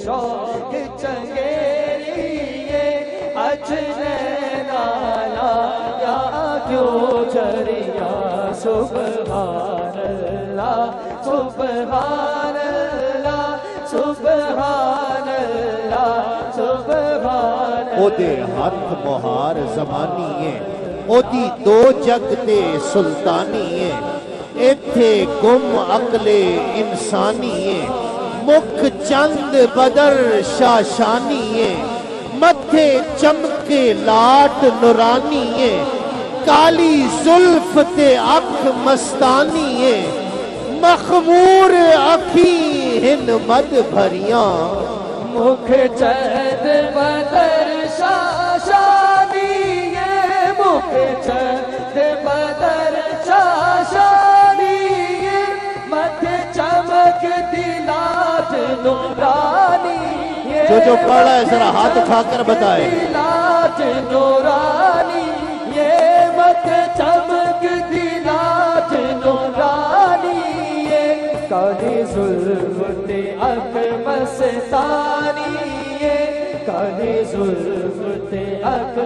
شوق چنگیریے اجنینا لایا کیوں جھریا سبحان اللہ سبحان اللہ سبحان اللہ سبحان او دے ہاتھ مہار زمانی ہے او دی دو جگ تے سلطانی ہے ایتھے گم عقل انسانی ہے مکھ چند بدر شاشانی ہے متھے چمکے لاٹ نورانی ہے کالی زلف تے اکھ مستانی ہے مخمور اکھی ہن مد بھریاں مکھ چند بدر شاشانی ہے مکھ چند بدر شاشانی ہے متھے چمک دلات نورانی ہے جو پڑھ رہا ہے ذرا ہاتھ اٹھا کر بتائے دلات نورانی یہ متھے چمک دلات نورانی ہے کالی زلف تے اکھ مستانی ہے کالی زلف تے اکھ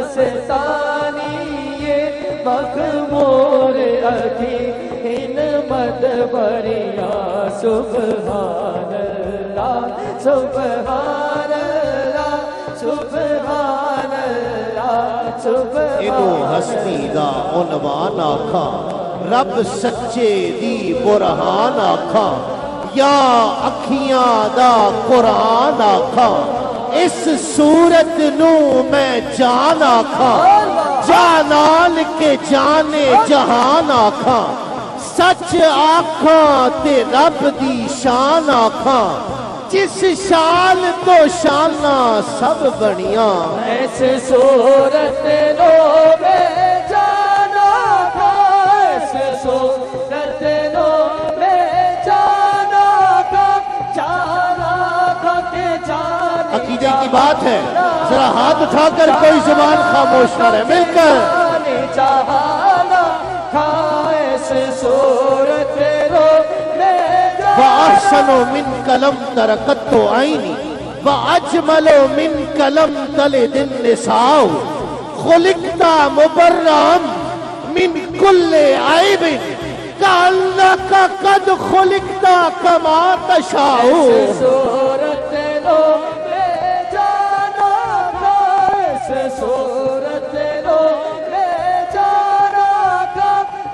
مستانی ہے مخمور اکھی ہن مد بھریا سبحان اللہ سبحان اللہ سبحان اللہ سبحان انہوں ہستی دا عنوان آکھا رب سچے دی برہان آکھا یا اکھیاں دا قرآن آکھا اس صورت نو میں جان آکھا جانال کے جانے جہان آکھا سچ آکھاں تے رب دی شان آکھاں جس شان تو شانہ سب بنیاں ایس صورت نو میں جان آکھا ایس صورت نو میں جان آکھا جان آکھا کے جانے عقیدے کی بات ہے ذرا ہاتھ اٹھا کر کوئی زبان خاموش نہ رہے مل کر جہانا ایس صورت نو میں جان وَأَحْسَنُ مِنْ كَلَمْ تَرَكَتُّ عَيْنِي وَأَجْمَلُ مِنْ كَلَمْ تَلِدِ النِّسَاءُ خُلِقْتَ مُبَرًّا مِنْ كُلِّ عَيْبٍ كَأَنَّكَ قَدْ خُلِقْتَ كَمَا تَشَاءُ صورت نو میں جانا تھا ایس صورت نو میں جانا تھا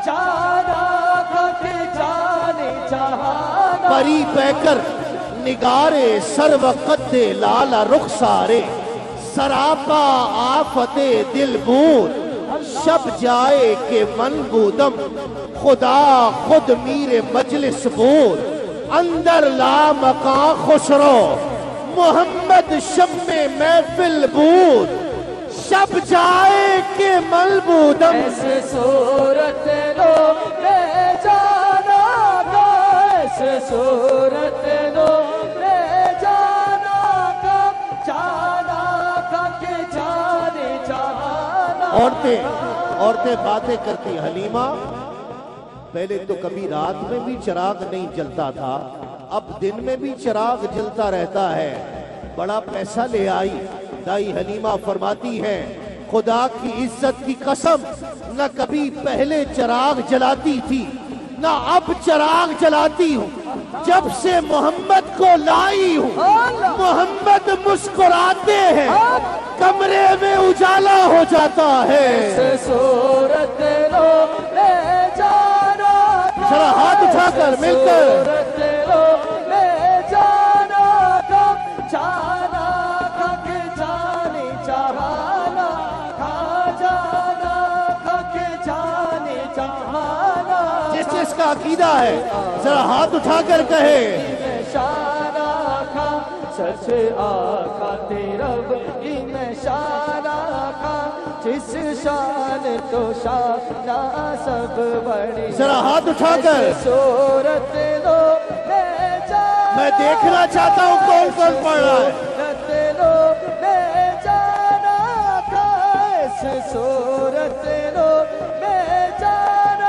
کہ جانے جہانا پری پہ کر نگارے سر وقت لالا رخسارے سراپا آفت دل بود شب جائے کہ من بودم خدا خود میر مجلس بود اندر لا مقام خسرو محمد شب میں محفل بود شب جائے کہ من بودم ایس صورت نو میں جانا تھا ایس صورت نو میں جانا تھا کہ جانے جہانا عورتیں باتیں کرتی حلیمہ پہلے تو کبھی رات میں بھی چراغ نہیں جلتا تھا اب دن میں بھی چراغ جلتا رہتا ہے بڑا پیسہ لے آئی دائی حلیمہ فرماتی ہے خدا کی عزت کی قسم نہ کبھی پہلے چراغ جلاتی تھی نہ اب چراغ جلاتی ہوں جب سے محمد کو لائی ہوں محمد مسکراتے ہیں کمرے میں اجالا ہو جاتا ہے صورت نو میں جانا ذرا ہاتھ اٹھا کر مل کر صورت نو میں جانا تھا کہ جانے جہانا جانا کہ جانے جہانا جس کا عقیدہ ہے ذرا ہاتھ اٹھا کر کہے شان آقا سچ آقا تیرا میں شان آقا جس شان تو شان سب بڑی ذرا ہاتھ اٹھا کر صورت نو میں جانا میں دیکھنا چاہتا ہوں کون کون پڑھ رہا ہے صورت نو میں جانا تھا اس صورت نو میں جانا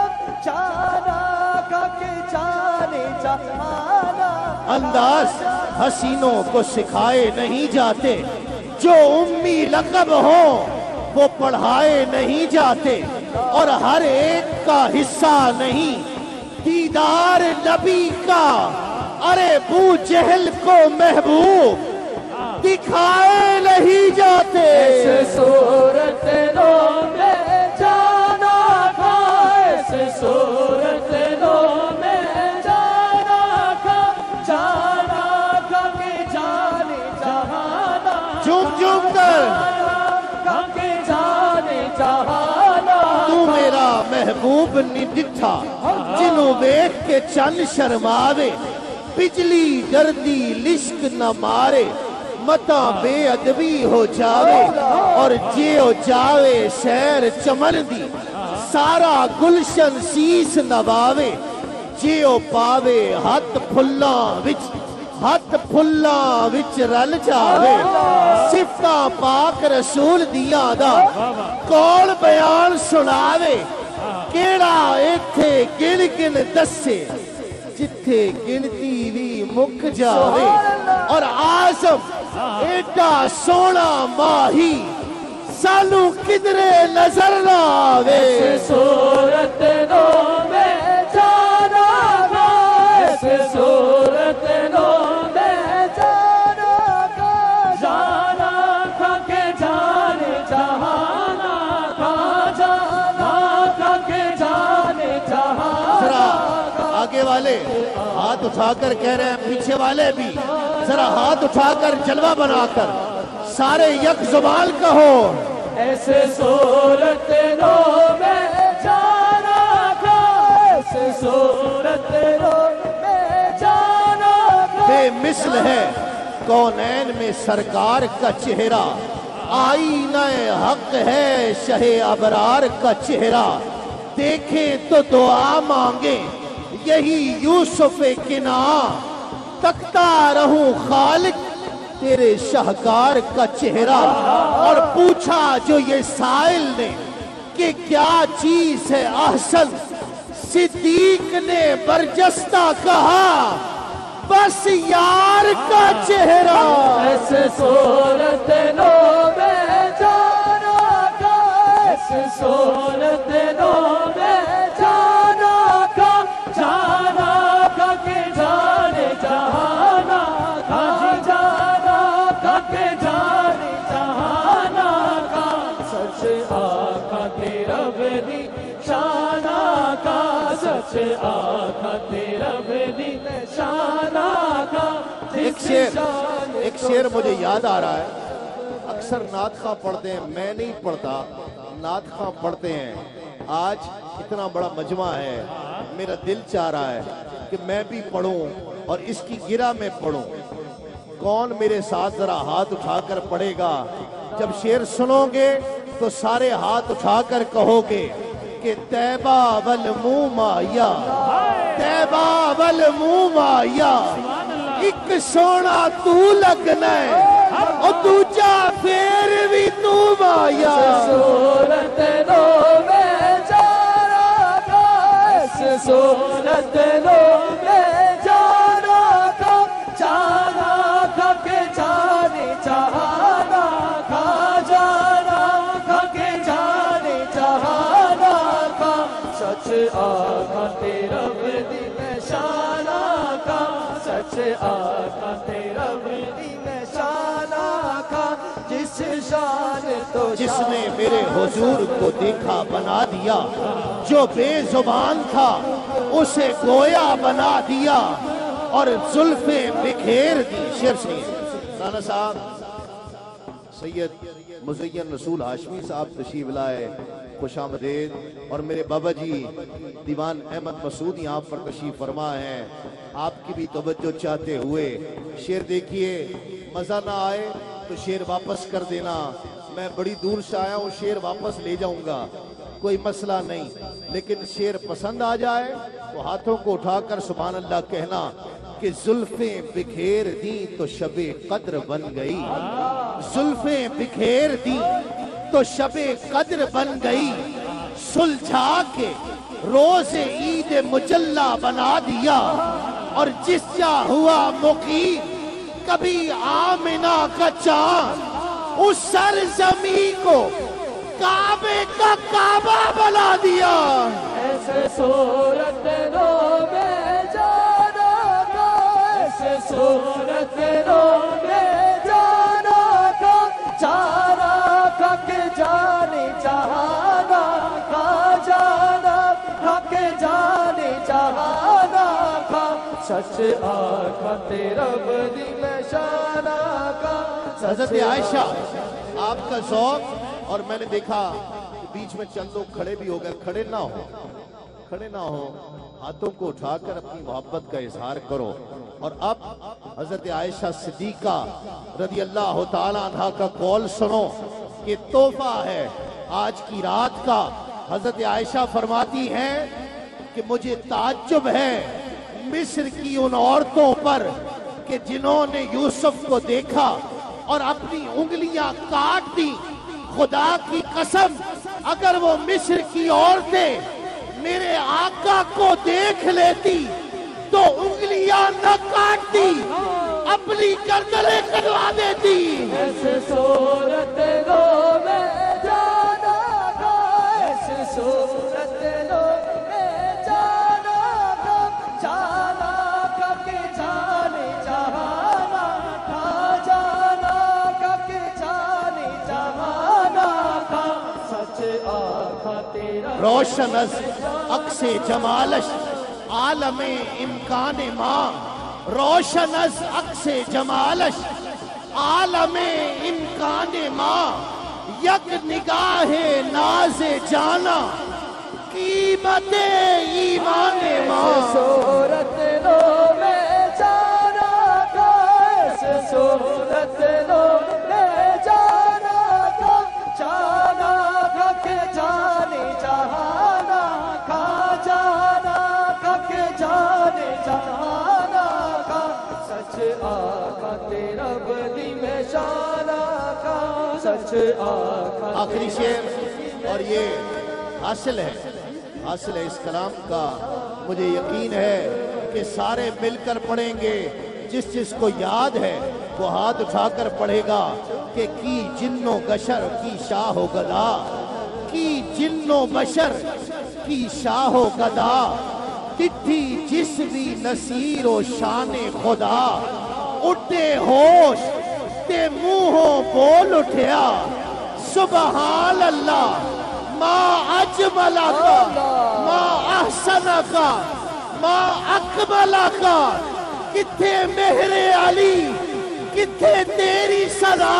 کہ جانے جہانا انداز حسینوں کو سکھائے نہیں جاتے، جو امی لقب ہو وہ پڑھائے نہیں جاتے، اور ہر ایک کا حصہ نہیں دیدار نبی کا، ارے ابو جہل کو محبوب دکھائے نہیں جاتے۔ ایسے صورت لو میں جانا تھا، ایسے صورت لو میں جانا تھا، جانا تھا کہ جانے جہانا، جھوم جھوم کر کہ جانے جہانا، تو میرا محبوب نڈٹھا جنوں دیکھ کے چند شرماوے، بجلی ڈردی لشک نہ مارے، متا بے ادبی ہو جاوے، اور جیو جاوے شہر چمن دی سارا گلشن سیس نواوے، جیو پاوے ہاتھ پھلاں وچ رل جاوے، صفتاں پاک رسول دیا دا کول بیان سناوے، کیڑا ایتھے گن گن دسے جتھے گنتی بھی مک جاوے، اور آزم ایڈا سونا ماہی سانو کدرے نظر نہ آوے۔ ایسے صورت لو میں جانا تھا، ایسے صورت لو میں جانا تھا، جانا تھا کہ جانے جہانا تھا، جانا تھا کہ جانے جہانا۔ ذرا آگے والے ہاتھ اٹھا کر کہہ رہے ہیں، پیچھے والے بھی ذرا ہاتھ اٹھا کر جلوہ بنا کر سارے یک زبان کہو۔ ایسے صورت لو میں جانا تھا، ایسے صورت لو میں جانا تھا، بے مثل ہے کونین میں سرکار کا چہرہ، آئینہ حق ہے شہ ابرار کا چہرہ، دیکھیں تو دعا مانگیں یہی یوسف کنعان، تکتا رہوں خالق تیرے شاہکار کا چہرہ۔ اور پوچھا جو یہ سائل نے کہ کیا چیز ہے احسن، صدیق نے برجستہ کہا بس یار کا چہرہ۔ ایسے صورت لو میں جانا تھا، ایسے صورت لو میں جانا تھا، جانا تھا کہ جانے جہانا تھا، جانا تھا کہ جانے جہانا کا، سچ آقا تیرا بنی شانہ کا، سچ آقا تیرا بنی شانہ کا۔ ایک شعر مجھے یاد آ رہا ہے، اکثر نعت خواں پڑھتے ہیں، میں نہیں پڑھتا، نعت خواں پڑھتے ہیں۔ آج اتنا بڑا مجمع ہے، میرا دل چاہ رہا ہے کہ میں بھی پڑھوں اور اس کی گرہ میں پڑھوں۔ کون میرے ساتھ ذرا ہاتھ اٹھا کر پڑھے گا؟ جب شعر سنو گے تو سارے ہاتھ اٹھا کر کہو گے کہ طیبہ والموم مایا، طیبہ والموم مایا، ایک سونا تو لگنا ہے اور دوجا پھر بھی تو مایا۔ صورت لو میں جانا تھا، ایسے صورت لو میں جانا تھا، جانا تھا کہ جانے جہانا تھا، جانا تھا کہ جانے جہانا کا، سچ آقا تیرا بنی نشانہ کا، سچ آقا تیرا بنی نشانہ کا، جس شان تو جس نے میرے حضور کو دیکھا بنا دیا، جو بے زبان تھا اسے گویا بنا دیا، اور زلفیں بکھیر دی۔ شعر سنیے، رانا صاحب سید مزین رسول ہاشمی صاحب تشریف لائے، خوش آمدید۔ اور میرے بابا جی دیوان احمد مسعود یہاں پر تشریف فرما ہیں، آپ کی بھی توجہ چاہتے ہوئے شعر دیکھیے، مزہ نہ آئے تو شعر واپس کر دینا، میں بڑی دور سے آیا ہوں، شعر واپس لے جاؤں گا، کوئی مسئلہ نہیں، لیکن شعر پسند آ جائے تو ہاتھوں کو اٹھا کر سبحان اللہ کہنا کہ زلفیں بکھیر دی تو شب قدر بن گئی، زلفیں بکھیر دی تو شب قدر بن گئی، سلجھا کے روز عید مجلہ بنا دیا، اور جس جا ہوا مقیم کبھی آمنہ کا چاند اس سرزمین کو کعبے کا کعبہ بنا دیا. ایسے صورت رو میں جانا کا، ایسے صورت رو میں جانا کا، جانا کا کہ جانے جہانا کا، جانا کا کہ جانے جہانا کا، سچ آقا تیرا بدی میں شانہ کا. حضرت عائشہ آپ کا ذوق، اور میں نے دیکھا کہ بیچ میں چند لوگ کھڑے بھی ہو گئے. کھڑے نہ ہو، کھڑے نہ ہو، ہاتھوں کو اٹھا کر اپنی محبت کا اظہار کرو. اور اب حضرت عائشہ صدیقہ رضی اللہ تعالیٰ عنہ کا قول سنو کہ تحفہ ہے آج کی رات کا. حضرت عائشہ فرماتی ہیں کہ مجھے تعجب ہے مصر کی ان عورتوں پر کہ جنہوں نے یوسف کو دیکھا اور اپنی انگلیاں کاٹ دی. خدا کی قسم اگر وہ مصر کی عورتیں میرے آقا کو دیکھ لیتی تو انگلیاں نہ کاٹتی، اپنی گردنیں کٹوا دیتی. ایسے صورت رو میں جانا کا، ایسے صورت رو میں جانا کا، جانا کا کہ جانے جہانا کا، جانا کا کہ جانے جہانا کا، سچ آقا تیرا روشن از عکس جمالش عالم امکان ماں، روشن از عکس جمالش عالم امکان ماں، یک نگاہ ناز جانا قیمت ایمان ماں. صورت رو میں جانا کا، ایسے صورت رو میں جانا کا، جانا کا کہ جانے جہانا کا، جانا کا کہ جانے جہانا کا، سچ آقا تیرا بدی میں شانہ کا، سچ آقا. آخری شعر، اور یہ حاصل ہے اس کلام کا. مجھے یقین ہے کہ سارے مل کر پڑھیں گے. جس جس کو یاد ہے وہ ہاتھ اٹھا کر پڑھے گا کہ کی جن و بشر کی شاہ و گدا، کی جن و بشر کی شاہ و گدا، تٹھی جسمی نصیر و شان خدا، اٹھے ہوش تے منہوں بول اٹھیا سبحان اللہ ما اجمل کا، ما احسن کا، ما اکمل کا. کتھے مہر علی، کتھے تیری صدا،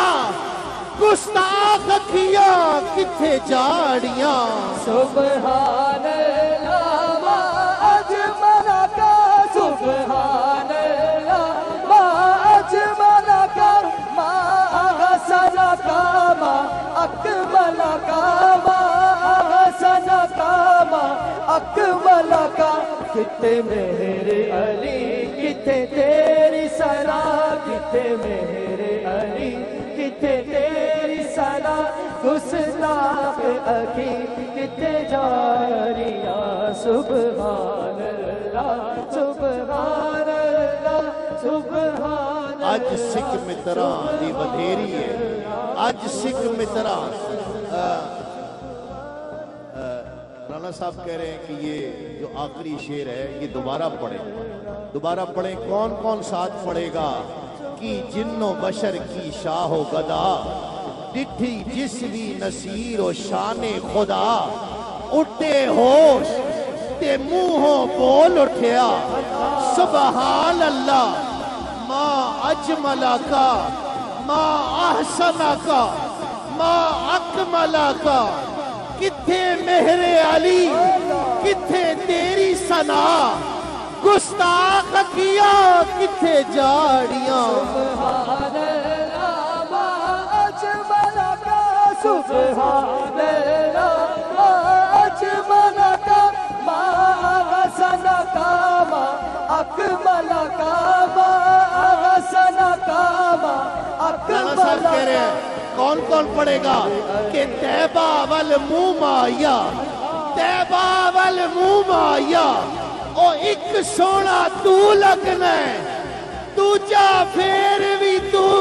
گستاخ اکھیاں کتھے جاڑیاں. سبحان اللہ ما اجمل کا، سبحان اللہ ما اجمل کا، ما احسن کا، ما اکمل کا، ما احسن کا، ما اکمل کا. کتنے میرے علی، کتنے تیری ثنا، کتنے میرے علی، کتنے تیری ثنا، گستاخ اکھی کتنے جاریاں. سبحان اللہ، سبحان اللہ، سبحان اللہ. اج سکھ متراں دی ودھیری ہے، اج سکھ متراں. رانا صاحب کہہ رہے ہیں کہ یہ جو آخری شعر ہے یہ دوبارہ پڑھیں. کون کون ساتھ پڑھے گا؟ کی جن و بشر کی شاہ و گدا، ڈٹھی جسمی نصیر و شان خدا، اٹھے ہوش تے منہوں بول اٹھیا سبحان اللہ ما اجمل کا، ما احسن کا، ما اکمل کا. کتھے مہر علی، کتھے تیری ثنا، گستاخ اکھیاں کتھے جاڑیاں. سبحان اللہ ما اجمل کا، سبحان اللہ ما اجمل کا، ما احسن کا، ما اکمل کا، ما احسن کا، ما رانا اکمل صاحب کہہ رہے ہیں کون کون پڑھے گا کہ طیبہ والموم آیا، طیبہ والموم آیا، او ایک سونا تو لگنا ہے، دوجا پھر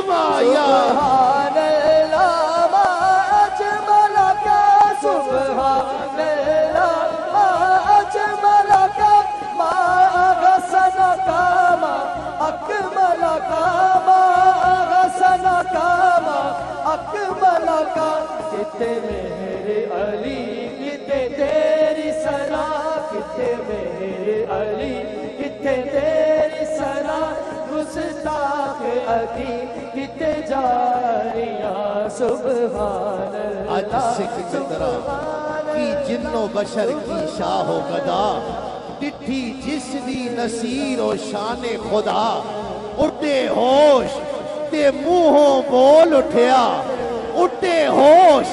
माया सुभान अल्लाह मा अजमल का सुभान अल्लाह मा अजमल का मा अहसन का मा अकमल का मा अहसन का मा अकमल का कितने मेरे अली कितने तेरी सना कितने मेरे अली कितने तेरी सना गुस्ताख अकी कितने जारियां सुभान आज सिख मित्रा की जिन्नो बशर की शाहो गदा डिठी जिसदी नसीर और शाने खुदा उठे होश ते मुंहों बोल उठया उठे होश।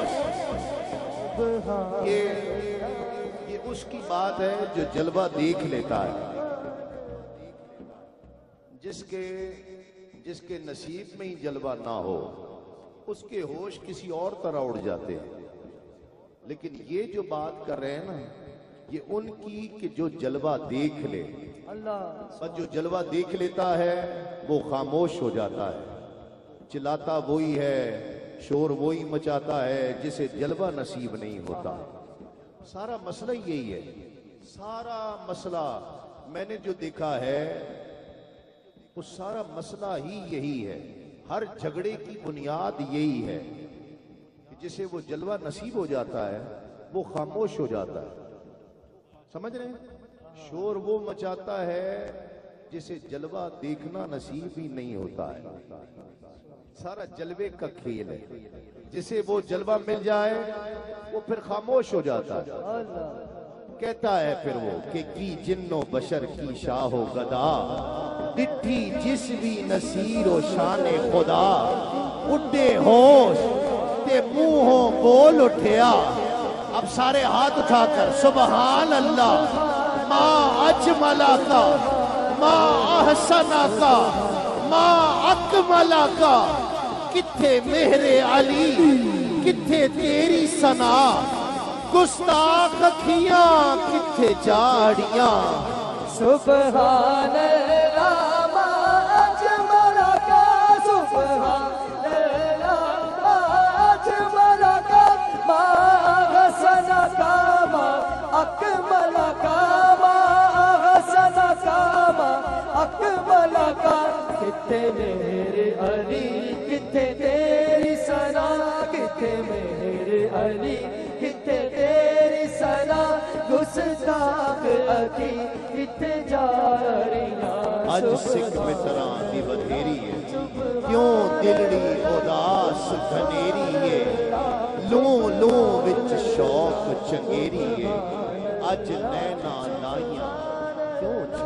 ये उसकी बात है जो जलवा देख लेता है, जिसके नसीब में ही जलवा ना हो उसके होश किसी और तरह उड़ जाते हैं। लेकिन ये जो बात कर रहे हैं ना, ये उनकी कि जो जलवा देख ले, पर जो जलवा देख लेता है वो खामोश हो जाता है। चिल्लाता वही है, शोर वही मचाता है जिसे जलवा नसीब नहीं होता। सारा मसला यही है, सारा मसला मैंने जो देखा है वो सारा मसला ही यही है। हर झगड़े की बुनियाद यही है कि जिसे वो जलवा नसीब हो जाता है वो खामोश हो जाता है। समझ रहे हैं? शोर वो मचाता है जिसे जलवा देखना नसीब ही नहीं होता है। सारा जलवे का खेल है, जिसे वो जलवा मिल जाए वो फिर खामोश हो जाता है। कहता है फिर वो कि की जिन्नो बशर की शाहो गदा डिठी जिस भी नसीर ओ शाने खुदा उठे होश ते मुंहों बोल उठया। अब सारे हाथ उठाकर सुभान अल्लाह मा अजमला का मा अहसना का मा अकमला का किथे मेरे अली किथे तेरी सना गुस्ताख अखियां किथे जाड़ियां सुभान अल्लाह मा अजमल का सुभान अल्लाह मा अजमल का मा अहसन का मा अकमल का मा अहसन का मा अकमल का कितने मेरे अली कितने तेरी सना कितने मेरे अली कितने तेरी सना गुस्ताख अकी कितने जारियां। अज सिख मित्रा दी बथेरी है, क्यों दिलड़ी उदास घनेरी है, लू लू विच शौक चंगेरी है, अज नैना लाइयां क्यों